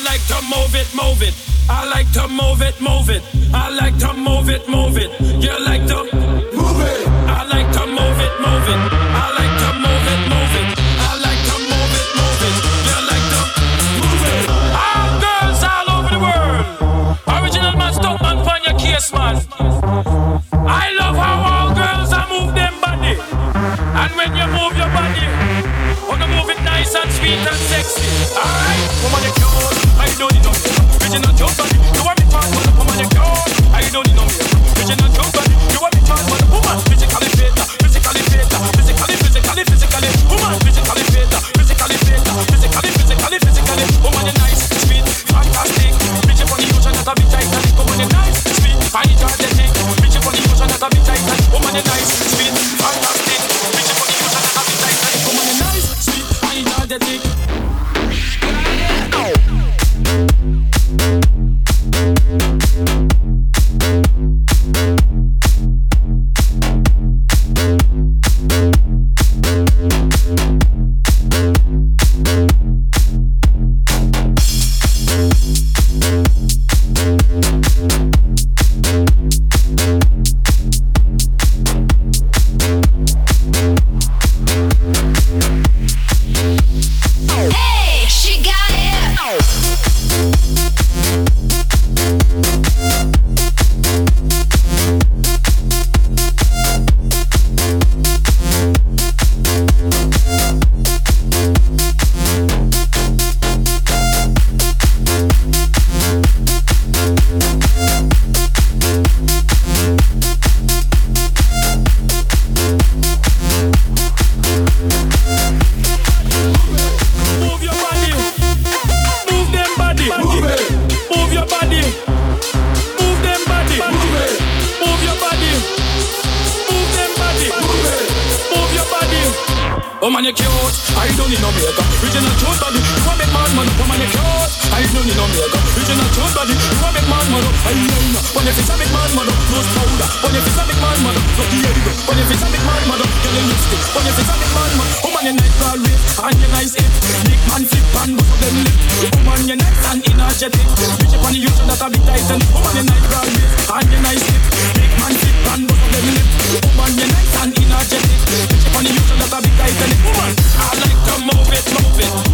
like to move it, move it. I like to move it, move it. I like to move it, move it. You like to move it. I like to move it, move it. I like to move it, move it. I like to move it, move it. You like to move it. All girls all over the world. Original man, stop man, find your case, man. I love how all girls are move them body. And when you move your body, wanna move it nice and sweet and sexy. Alright, woman, you cute. I don't need no original jump body. You want me fast, but woman, you cute. I don't need no original jump body. You want me fast, but woman, physically fit, physically fit, physically, woman, physically fit, physically fit, physically, woman, you nice, sweet, fantastic. Bitch up on the ocean, that's a bit Titanic. Woman, you nice, sweet, energetic. Bitch up on the ocean, that's a bit Titanic. Woman, you nice, sweet, fantastic. Bitch up on the ocean, that's a bit Titanic. Woman, you nice, sweet, energetic. Woman, you cute. I don't need no makeup. Original cute body. You want make man mad. Woman, you cute. I don't need no makeup. Original cute body. You want make man mad. I know. When if it's a big man mad, no powder. When if it's a big man mad, no Diego. When if it's a big man mad, get a lipstick. When if it's a big man mad, woman, you nice girl rip and you nice hip. Big man flip and both of them lip. Woman, you nice and energetic. Bitch up on the ocean that a bit tight. Woman, you nice girl rip and you nice hip. Big man flip and both of them lip. Woman, you nice and energetic. Bitch up on the ocean that a bit tight. Woman, I like to move it, move it.